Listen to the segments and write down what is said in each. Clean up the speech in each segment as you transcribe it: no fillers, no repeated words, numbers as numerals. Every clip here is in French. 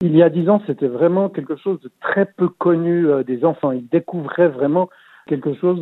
Il y a 10 ans, c'était vraiment quelque chose de très peu connu des enfants. Ils découvraient vraiment quelque chose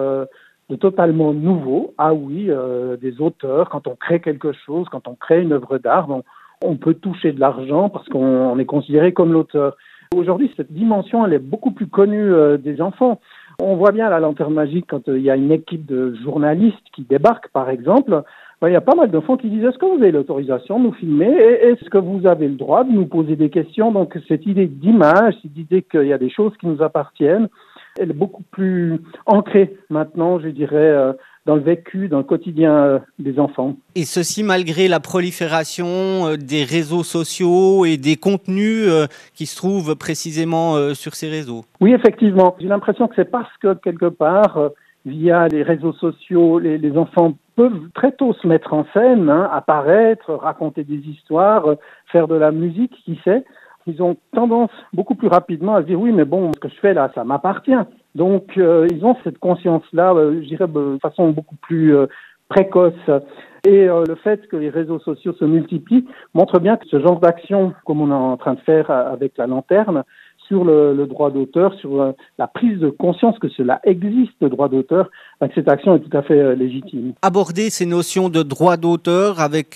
de totalement nouveau. Ah oui, des auteurs, quand on crée quelque chose, quand on crée une œuvre d'art, on peut toucher de l'argent parce qu'on est considéré comme l'auteur. Aujourd'hui, cette dimension, elle est beaucoup plus connue des enfants. On voit bien à la Lanterne Magique quand il y a une équipe de journalistes qui débarquent, par exemple. Il y a pas mal d'enfants qui disent: est-ce que vous avez l'autorisation de nous filmer et est-ce que vous avez le droit de nous poser des questions? Donc cette idée d'image, cette idée qu'il y a des choses qui nous appartiennent, elle est beaucoup plus ancrée maintenant, je dirais, dans le vécu, dans le quotidien des enfants. Et ceci malgré la prolifération des réseaux sociaux et des contenus qui se trouvent précisément sur ces réseaux. Oui, effectivement. J'ai l'impression que c'est parce que quelque part, via les réseaux sociaux, les enfants peuvent très tôt se mettre en scène, apparaître, raconter des histoires, faire de la musique, qui sait. Ils ont tendance beaucoup plus rapidement à se dire: oui, mais bon, ce que je fais là, ça m'appartient. Donc, ils ont cette conscience-là, je dirais, de façon beaucoup plus précoce. Et le fait que les réseaux sociaux se multiplient montre bien que ce genre d'action, comme on est en train de faire avec la lanterne, sur le droit d'auteur, sur la prise de conscience que cela existe, le droit d'auteur, que cette action est tout à fait légitime. Aborder ces notions de droit d'auteur avec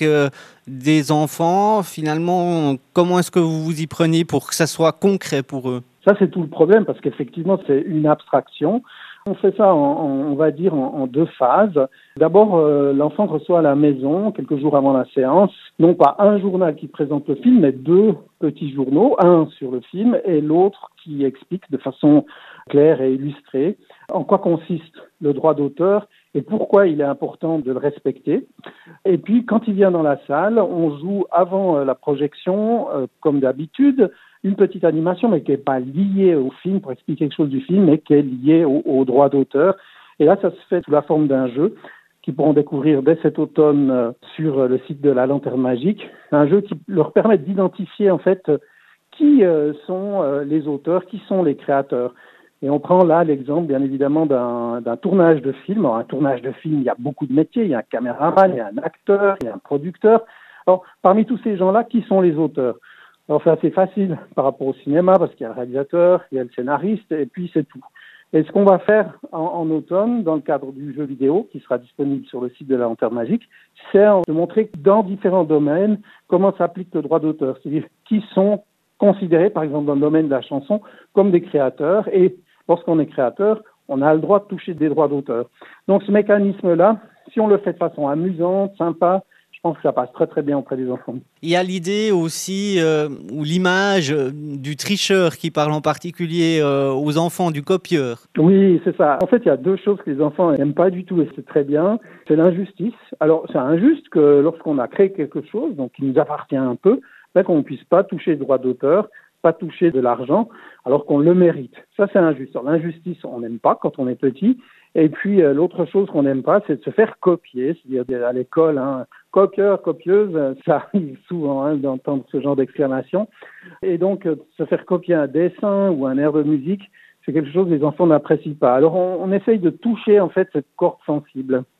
des enfants, finalement, comment est-ce que vous vous y prenez pour que ça soit concret pour eux? Ça, c'est tout le problème, parce qu'effectivement, c'est une abstraction. On fait ça, on va dire, en deux phases. D'abord, l'enfant reçoit à la maison, quelques jours avant la séance, non pas un journal qui présente le film, mais deux petits journaux, un sur le film et l'autre qui explique de façon claire et illustrée en quoi consiste le droit d'auteur et pourquoi il est important de le respecter. Et puis, quand il vient dans la salle, on joue avant la projection, comme d'habitude, une petite animation, mais qui n'est pas liée au film, pour expliquer quelque chose du film, mais qui est liée au droit d'auteur. Et là, ça se fait sous la forme d'un jeu qu'ils pourront découvrir dès cet automne sur le site de la Lanterne Magique. Un jeu qui leur permet d'identifier, en fait, qui sont les auteurs, qui sont les créateurs. Et on prend là l'exemple, bien évidemment, d'un tournage de film. Alors, un tournage de film, il y a beaucoup de métiers. Il y a un caméraman, il y a un acteur, il y a un producteur. Alors, parmi tous ces gens-là, qui sont les auteurs? Alors, c'est assez facile par rapport au cinéma, parce qu'il y a le réalisateur, il y a le scénariste, et puis c'est tout. Et ce qu'on va faire en automne, dans le cadre du jeu vidéo, qui sera disponible sur le site de la Lanterne Magique, c'est de montrer dans différents domaines comment s'applique le droit d'auteur. C'est-à-dire qui sont considérés, par exemple, dans le domaine de la chanson, comme des créateurs. Et lorsqu'on est créateur, on a le droit de toucher des droits d'auteur. Donc ce mécanisme-là, si on le fait de façon amusante, sympa, je pense que ça passe très très bien auprès des enfants. Il y a l'idée aussi, ou l'image du tricheur qui parle en particulier aux enfants, du copieur. Oui, c'est ça. En fait, il y a deux choses que les enfants n'aiment pas du tout et c'est très bien. C'est l'injustice. Alors, c'est injuste que lorsqu'on a créé quelque chose, donc qui nous appartient un peu, qu'on ne puisse pas toucher le droit d'auteur, pas toucher de l'argent, alors qu'on le mérite. Ça, c'est injuste. Alors, l'injustice, on n'aime pas quand on est petit. Et puis, l'autre chose qu'on n'aime pas, c'est de se faire copier. C'est-à-dire, à l'école, copieur, copieuse, ça arrive souvent d'entendre ce genre d'exclamation. Et donc, se faire copier un dessin ou un air de musique, c'est quelque chose que les enfants n'apprécient pas. Alors, on essaye de toucher, en fait, cette corde sensible.